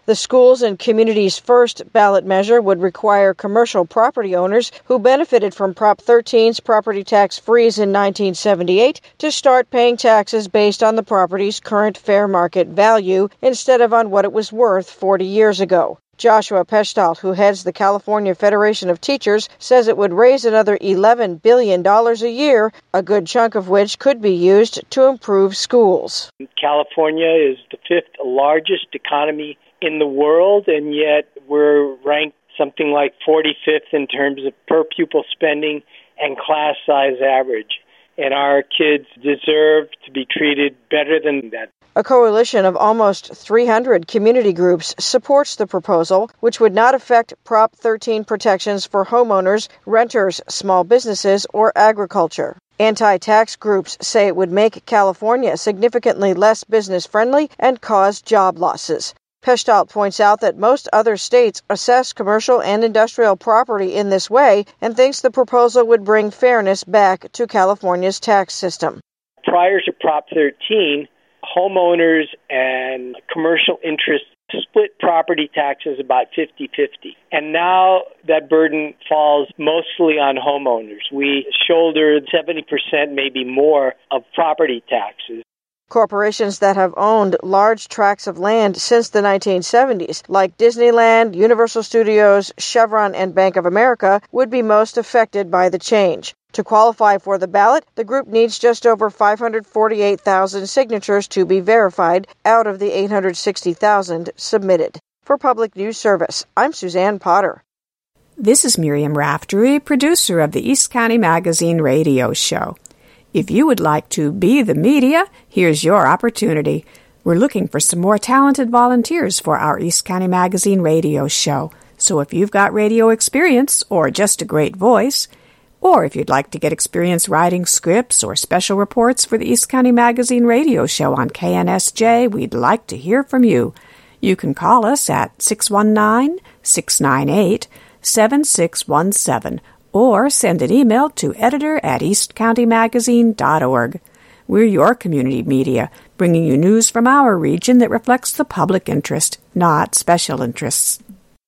The schools and communities' first ballot measure would require commercial property owners who benefited from Prop thirteen's property tax freeze in nineteen seventy-eight to start paying taxes based on the property's current fair market value instead of on what it was worth forty years ago. Joshua Pechtold, who heads the California Federation of Teachers, says it would raise another eleven billion dollars a year, a good chunk of which could be used to improve schools. California is the fifth largest economy in the world, and yet we're ranked something like forty-fifth in terms of per pupil spending and class size average. And our kids deserve to be treated better than that. A coalition of almost three hundred community groups supports the proposal, which would not affect Prop thirteen protections for homeowners, renters, small businesses, or agriculture. Anti-tax groups say it would make California significantly less business-friendly and cause job losses. Pechtold points out that most other states assess commercial and industrial property in this way and thinks the proposal would bring fairness back to California's tax system. Prior to Prop thirteen, homeowners and commercial interests split property taxes about fifty-fifty. And now that burden falls mostly on homeowners. We shoulder seventy percent, maybe more, of property taxes. Corporations that have owned large tracts of land since the nineteen seventies, like Disneyland, Universal Studios, Chevron, and Bank of America, would be most affected by the change. To qualify for the ballot, the group needs just over five hundred forty-eight thousand signatures to be verified out of the eight hundred sixty thousand submitted. For Public News Service, I'm Suzanne Potter. This is Miriam Raftery, producer of the East County Magazine radio show. If you would like to be the media, here's your opportunity. We're looking for some more talented volunteers for our East County Magazine radio show. So if you've got radio experience or just a great voice, or if you'd like to get experience writing scripts or special reports for the East County Magazine radio show on K N S J, we'd like to hear from you. You can call us at six one nine, six nine eight, seven six one seven or send an email to editor at east county magazine dot org. We're your community media, bringing you news from our region that reflects the public interest, not special interests.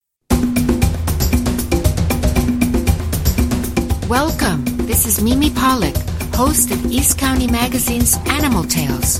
Welcome. This is Mimi Pollock, host of East County Magazine's Animal Tales.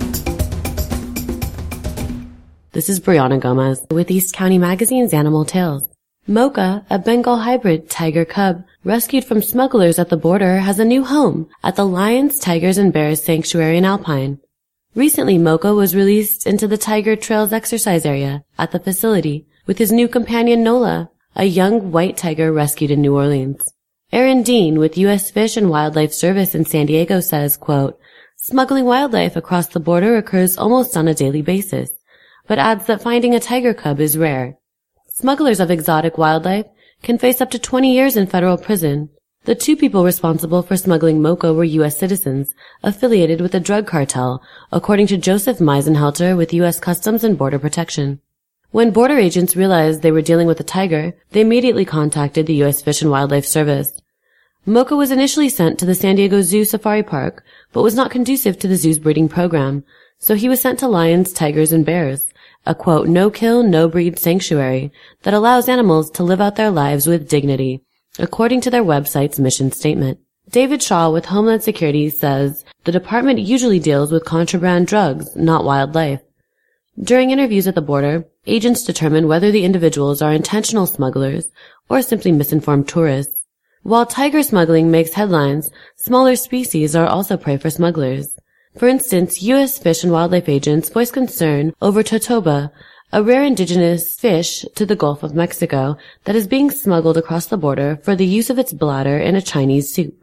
This is Brianna Gomez with East County Magazine's Animal Tales. Mocha, a Bengal hybrid tiger cub rescued from smugglers at the border, has a new home at the Lions, Tigers, and Bears Sanctuary in Alpine. Recently, Mocha was released into the Tiger Trails exercise area at the facility with his new companion Nola, a young white tiger rescued in New Orleans. Aaron Dean with U S Fish and Wildlife Service in San Diego says, quote, "Smuggling wildlife across the border occurs almost on a daily basis, but adds that finding a tiger cub is rare. Smugglers of exotic wildlife can face up to twenty years in federal prison. The two people responsible for smuggling Mocha were U S citizens affiliated with a drug cartel, according to Joseph Meisenhelter with U S Customs and Border Protection. When border agents realized they were dealing with a tiger, they immediately contacted the U S Fish and Wildlife Service. Mocha was initially sent to the San Diego Zoo Safari Park, but was not conducive to the zoo's breeding program, so he was sent to Lions, Tigers, and Bears, a quote, no-kill, no-breed sanctuary that allows animals to live out their lives with dignity, according to their website's mission statement. David Shaw with Homeland Security says the department usually deals with contraband drugs, not wildlife. During interviews at the border, agents determine whether the individuals are intentional smugglers or simply misinformed tourists. While tiger smuggling makes headlines, smaller species are also prey for smugglers. For instance, U S Fish and Wildlife agents voiced concern over totoba, a rare indigenous fish to the Gulf of Mexico that is being smuggled across the border for the use of its bladder in a Chinese soup.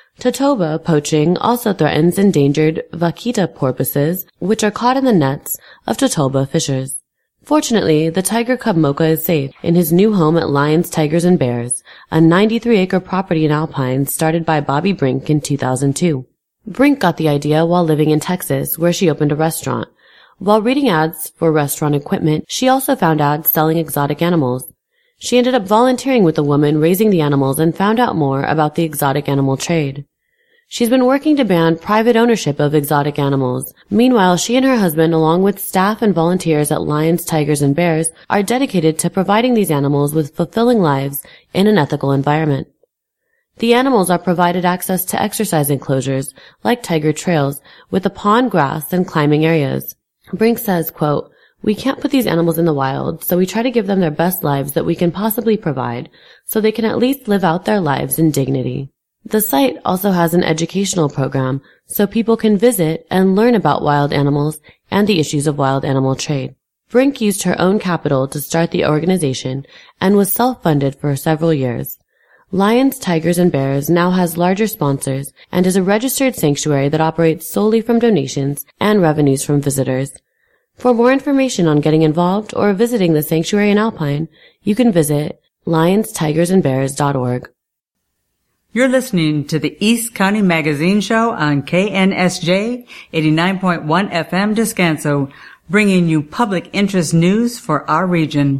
Totoba poaching also threatens endangered vaquita porpoises, which are caught in the nets of Totoba fishers. Fortunately, the tiger cub Mocha is safe in his new home at Lions, Tigers, and Bears, a ninety-three acre property in Alpine started by Bobby Brink in two thousand two. Brink got the idea while living in Texas, where she opened a restaurant. While reading ads for restaurant equipment, she also found ads selling exotic animals. She ended up volunteering with a woman raising the animals and found out more about the exotic animal trade. She's been working to ban private ownership of exotic animals. Meanwhile, she and her husband, along with staff and volunteers at Lions, Tigers, and Bears, are dedicated to providing these animals with fulfilling lives in an ethical environment. The animals are provided access to exercise enclosures, like tiger trails, with a pond grass and climbing areas. Brink says, quote, "We can't put these animals in the wild, so we try to give them their best lives that we can possibly provide, so they can at least live out their lives in dignity." The site also has an educational program, so people can visit and learn about wild animals and the issues of wild animal trade. Brink used her own capital to start the organization and was self-funded for several years. Lions, Tigers, and Bears now has larger sponsors and is a registered sanctuary that operates solely from donations and revenues from visitors. For more information on getting involved or visiting the sanctuary in Alpine, you can visit lions tigers and bears dot org. You're listening to the East County Magazine Show on K N S J eighty-nine point one F M Descanso, bringing you public interest news for our region.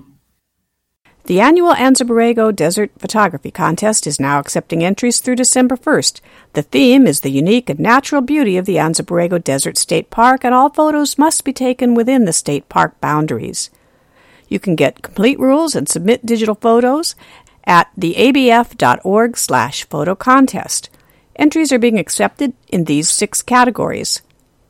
The annual Anza Borrego Desert Photography Contest is now accepting entries through December first. The theme is the unique and natural beauty of the Anza Borrego Desert State Park, and all photos must be taken within the state park boundaries. You can get complete rules and submit digital photos at the A B F dot org slash photo contest. Entries are being accepted in these six categories: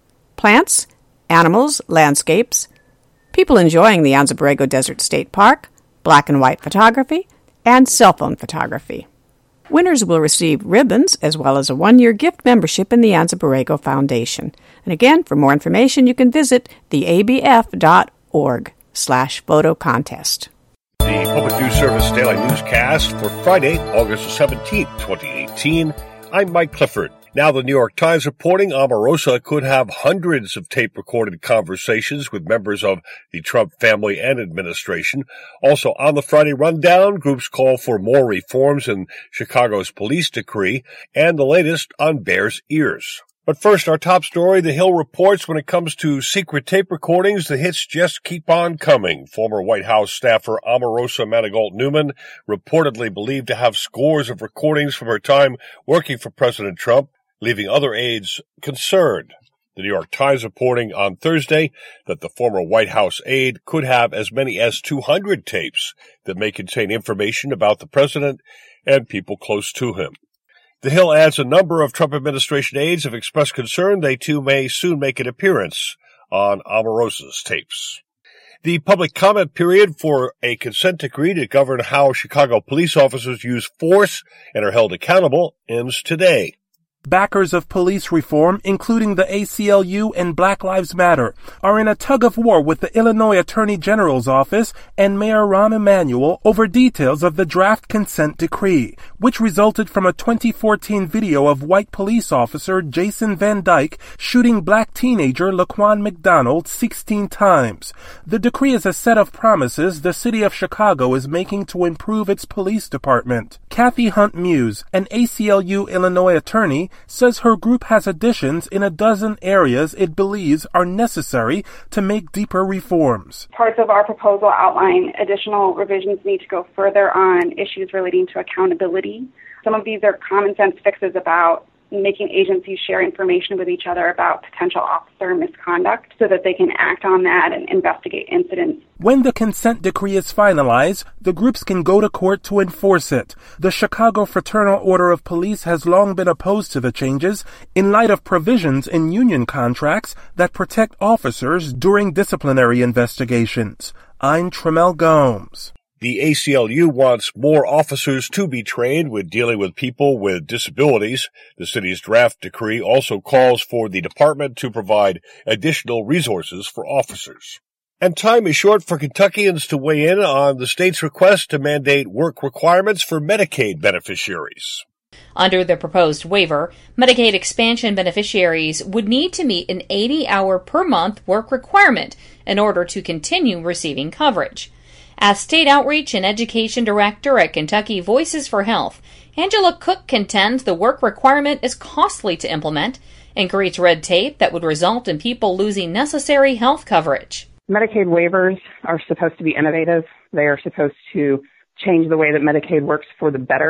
plants, animals, landscapes, people enjoying the Anza Borrego Desert State Park, black and white photography, and cell phone photography. Winners will receive ribbons as well as a one-year gift membership in the Anza Borrego Foundation. And again, for more information, you can visit the A B F dot org slash photo contest. The Public News Service Daily Newscast for Friday, August seventeenth, twenty eighteen. I'm Mike Clifford. Now the New York Times reporting Omarosa could have hundreds of tape-recorded conversations with members of the Trump family and administration. Also on the Friday rundown, groups call for more reforms in Chicago's police decree and the latest on Bears' ears. But first, our top story, The Hill reports when it comes to secret tape recordings, the hits just keep on coming. Former White House staffer Omarosa Manigault Newman, reportedly believed to have scores of recordings from her time working for President Trump, leaving other aides concerned. The New York Times reporting on Thursday that the former White House aide could have as many as two hundred tapes that may contain information about the president and people close to him. The Hill adds a number of Trump administration aides have expressed concern they too may soon make an appearance on Omarosa's tapes. The public comment period for a consent decree to govern how Chicago police officers use force and are held accountable ends today. Backers of police reform, including the A C L U and Black Lives Matter, are in a tug-of-war with the Illinois Attorney General's office and Mayor Rahm Emanuel over details of the draft consent decree, which resulted from a twenty fourteen video of white police officer Jason Van Dyke shooting black teenager Laquan McDonald sixteen times. The decree is a set of promises the city of Chicago is making to improve its police department. Kathy Hunt Muse, an A C L U Illinois attorney, says her group has additions in a dozen areas it believes are necessary to make deeper reforms. Parts of our proposal outline additional revisions need to go further on issues relating to accountability. Some of these are common sense fixes about making agencies share information with each other about potential officer misconduct so that they can act on that and investigate incidents. When the consent decree is finalized, the groups can go to court to enforce it. The Chicago Fraternal Order of Police has long been opposed to the changes in light of provisions in union contracts that protect officers during disciplinary investigations. I'm Tremel Gomes. The A C L U wants more officers to be trained with dealing with people with disabilities. The city's draft decree also calls for the department to provide additional resources for officers. And time is short for Kentuckians to weigh in on the state's request to mandate work requirements for Medicaid beneficiaries. Under the proposed waiver, Medicaid expansion beneficiaries would need to meet an eighty-hour per month work requirement in order to continue receiving coverage. As State Outreach and Education Director at Kentucky Voices for Health, Angela Cook contends the work requirement is costly to implement and creates red tape that would result in people losing necessary health coverage. Medicaid waivers are supposed to be innovative. They are supposed to change the way that Medicaid works for the better.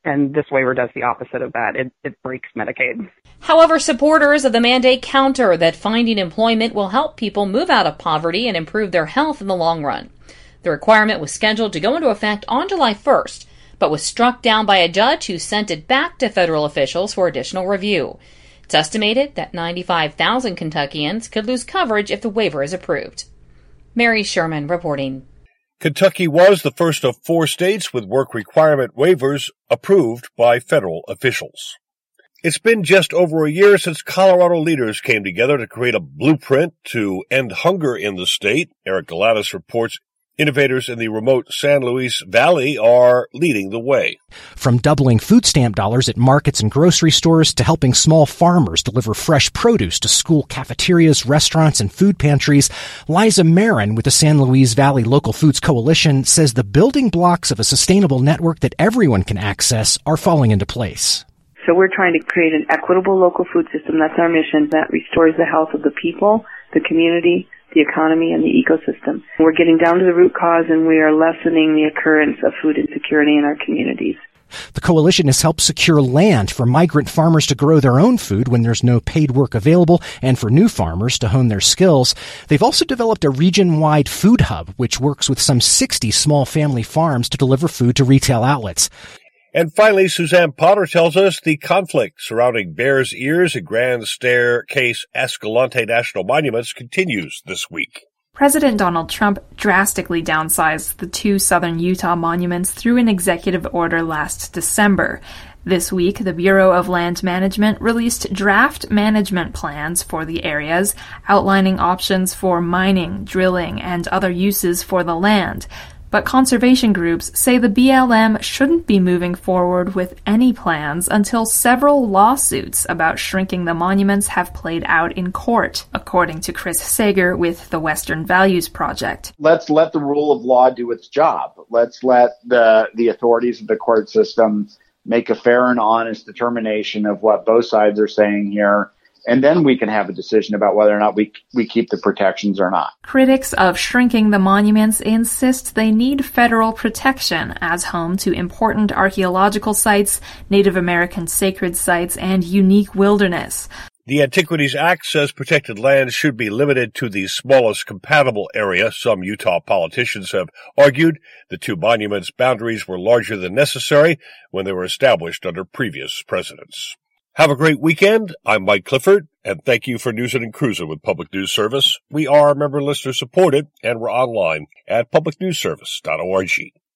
And this waiver does the opposite of that. It, it breaks Medicaid. However, supporters of the mandate counter that finding employment will help people move out of poverty and improve their health in the long run. The requirement was scheduled to go into effect on July first, but was struck down by a judge who sent it back to federal officials for additional review. It's estimated that ninety-five thousand Kentuckians could lose coverage if the waiver is approved. Mary Sherman reporting. Kentucky was the first of four states with work requirement waivers approved by federal officials. It's been just over a year since Colorado leaders came together to create a blueprint to end hunger in the state. Eric Galanis reports innovators in the remote San Luis Valley are leading the way. From doubling food stamp dollars at markets and grocery stores to helping small farmers deliver fresh produce to school cafeterias, restaurants, and food pantries, Liza Marin with the San Luis Valley Local Foods Coalition says the building blocks of a sustainable network that everyone can access are falling into place. So we're trying to create an equitable local food system. That's our mission. That restores the health of the people, the community, the economy, and the ecosystem. We're getting down to the root cause, and we are lessening the occurrence of food insecurity in our communities. The coalition has helped secure land for migrant farmers to grow their own food when there's no paid work available, and for new farmers to hone their skills. They've also developed a region-wide food hub, which works with some sixty small family farms to deliver food to retail outlets. And finally, Suzanne Potter tells us the conflict surrounding Bears Ears and Grand Staircase Escalante National Monuments continues this week. President Donald Trump drastically downsized the two southern Utah monuments through an executive order last December. This week, the Bureau of Land Management released draft management plans for the areas, outlining options for mining, drilling, and other uses for the land. But conservation groups say the B L M shouldn't be moving forward with any plans until several lawsuits about shrinking the monuments have played out in court, according to Chris Sager with the Western Values Project. Let's let the rule of law do its job. Let's let the, the authorities of the court system make a fair and honest determination of what both sides are saying here. And then we can have a decision about whether or not we we keep the protections or not. Critics of shrinking the monuments insist they need federal protection as home to important archaeological sites, Native American sacred sites, and unique wilderness. The Antiquities Act says protected land should be limited to the smallest compatible area. Some Utah politicians have argued the two monuments' boundaries were larger than necessary when they were established under previous presidents. Have a great weekend. I'm Mike Clifford, and thank you for News and Cruiser with Public News Service. We are member listener supported, and we're online at public news service dot org.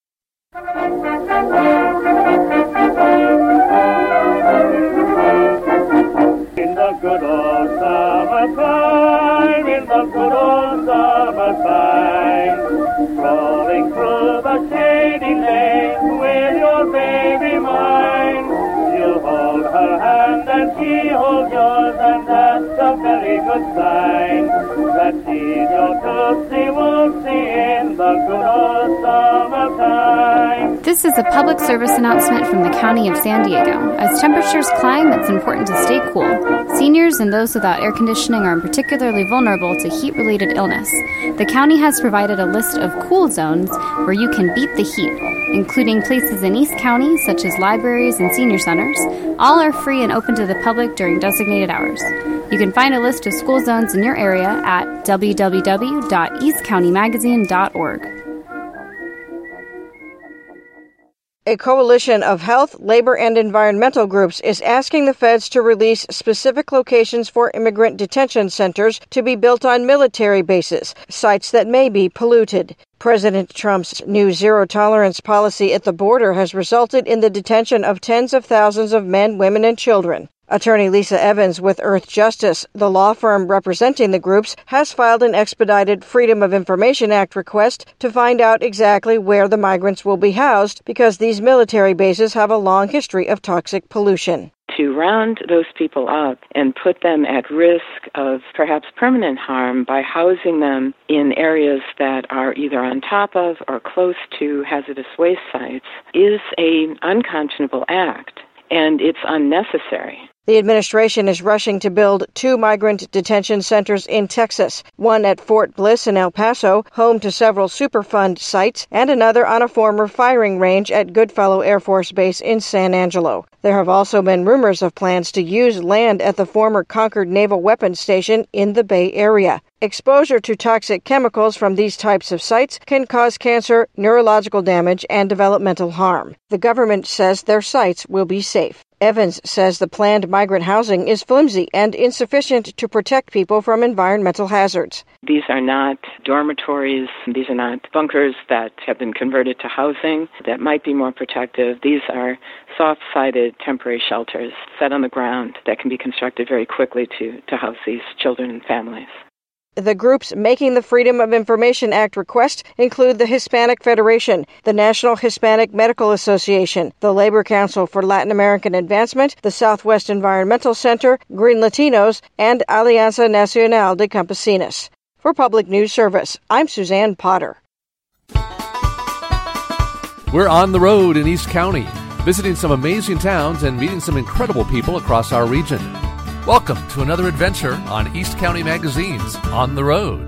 In the good old summertime, in the good old summertime, rolling through the shady lanes with your baby mine. You hold her hand and she holds yours, and that's a very good sign that she's your tootsie wootsie in the good old summertime. This is a public service announcement from the County of San Diego. As temperatures climb, it's important to stay cool. Seniors and those without air conditioning are particularly vulnerable to heat-related illness. The county has provided a list of cool zones where you can beat the heat, including places in East County such as libraries and senior centers. All are free and open to the public during designated hours. You can find a list of school zones in your area at w w w dot east county magazine dot org. A coalition of health, labor, and environmental groups is asking the feds to release specific locations for immigrant detention centers to be built on military bases, sites that may be polluted. President Trump's new zero-tolerance policy at the border has resulted in the detention of tens of thousands of men, women, and children. Attorney Lisa Evans with Earth Justice, the law firm representing the groups, has filed an expedited Freedom of Information Act request to find out exactly where the migrants will be housed because these military bases have a long history of toxic pollution. To round those people up and put them at risk of perhaps permanent harm by housing them in areas that are either on top of or close to hazardous waste sites is an unconscionable act, and it's unnecessary. The administration is rushing to build two migrant detention centers in Texas, one at Fort Bliss in El Paso, home to several Superfund sites, and another on a former firing range at Goodfellow Air Force Base in San Angelo. There have also been rumors of plans to use land at the former Concord Naval Weapons Station in the Bay Area. Exposure to toxic chemicals from these types of sites can cause cancer, neurological damage, and developmental harm. The government says their sites will be safe. Evans says the planned migrant housing is flimsy and insufficient to protect people from environmental hazards. These are not dormitories. These are not bunkers that have been converted to housing that might be more protective. These are soft-sided temporary shelters set on the ground that can be constructed very quickly to, to house these children and families. The groups making the Freedom of Information Act request include the Hispanic Federation, the National Hispanic Medical Association, the Labor Council for Latin American Advancement, the Southwest Environmental Center, Green Latinos, and Alianza Nacional de Campesinos. For Public News Service, I'm Suzanne Potter. We're on the road in East County, visiting some amazing towns and meeting some incredible people across our region. Welcome to another adventure on East County Magazine's On the Road.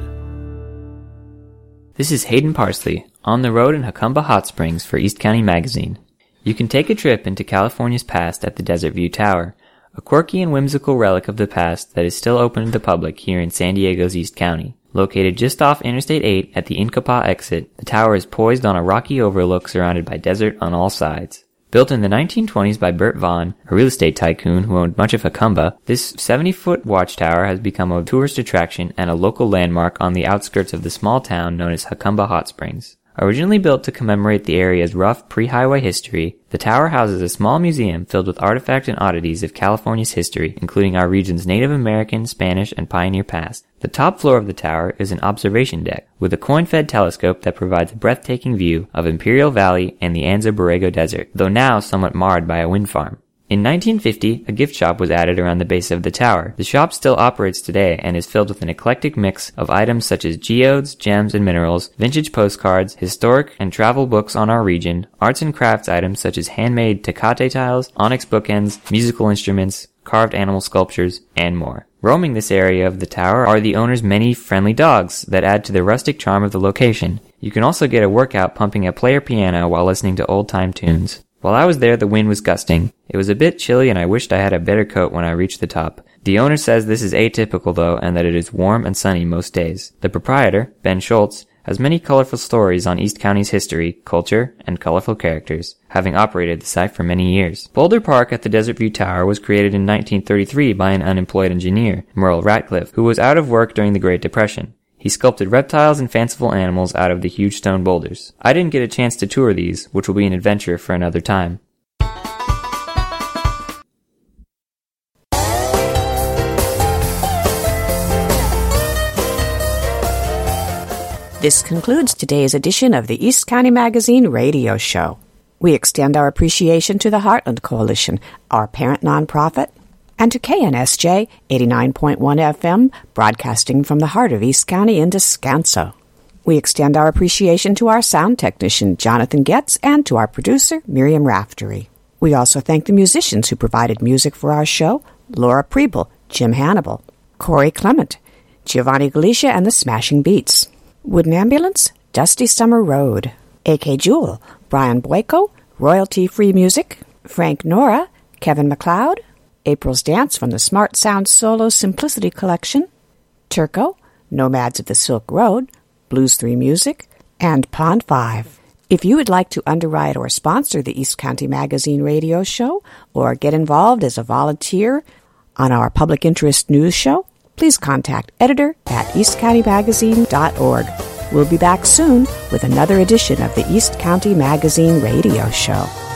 This is Hayden Parsley, on the road in Jacumba Hot Springs for East County Magazine. You can take a trip into California's past at the Desert View Tower, a quirky and whimsical relic of the past that is still open to the public here in San Diego's East County. Located just off Interstate eight at the Incapah exit, the tower is poised on a rocky overlook surrounded by desert on all sides. Built in the nineteen twenties by Bert Vaughn, a real estate tycoon who owned much of Jacumba, this seventy-foot watchtower has become a tourist attraction and a local landmark on the outskirts of the small town known as Jacumba Hot Springs. Originally built to commemorate the area's rough pre-highway history, the tower houses a small museum filled with artifacts and oddities of California's history, including our region's Native American, Spanish, and pioneer past. The top floor of the tower is an observation deck with a coin-fed telescope that provides a breathtaking view of Imperial Valley and the Anza Borrego Desert, though now somewhat marred by a wind farm. In nineteen fifty, a gift shop was added around the base of the tower. The shop still operates today and is filled with an eclectic mix of items such as geodes, gems and minerals, vintage postcards, historic and travel books on our region, arts and crafts items such as handmade Tecate tiles, onyx bookends, musical instruments, carved animal sculptures, and more. Roaming this area of the tower are the owner's many friendly dogs that add to the rustic charm of the location. You can also get a workout pumping a player piano while listening to old-time tunes. While I was there, the wind was gusting. It was a bit chilly and I wished I had a better coat when I reached the top. The owner says this is atypical though, and that it is warm and sunny most days. The proprietor, Ben Schultz, has many colorful stories on East County's history, culture, and colorful characters, having operated the site for many years. Boulder Park at the Desert View Tower was created in nineteen thirty-three by an unemployed engineer, Merle Ratcliffe, who was out of work during the Great Depression. He sculpted reptiles and fanciful animals out of the huge stone boulders. I didn't get a chance to tour these, which will be an adventure for another time. This concludes today's edition of the East County Magazine radio show. We extend our appreciation to the Heartland Coalition, our parent nonprofit, and to K N S J eighty-nine point one F M, broadcasting from the heart of East County in Descanso. We extend our appreciation to our sound technician, Jonathan Getz, and to our producer, Miriam Raftery. We also thank the musicians who provided music for our show, Laura Preble, Jim Hannibal, Corey Clement, Giovanni Galicia and the Smashing Beats, Wooden Ambulance, Dusty Summer Road, A K Jewel, Brian Boyko, Royalty Free Music, Frank Nora, Kevin MacLeod, April's Dance from the Smart Sound Solo Simplicity Collection, Turco, Nomads of the Silk Road, Blues three Music, and Pond five. If you would like to underwrite or sponsor the East County Magazine radio show or get involved as a volunteer on our public interest news show, please contact editor at east county magazine dot org. We'll be back soon with another edition of the East County Magazine radio show.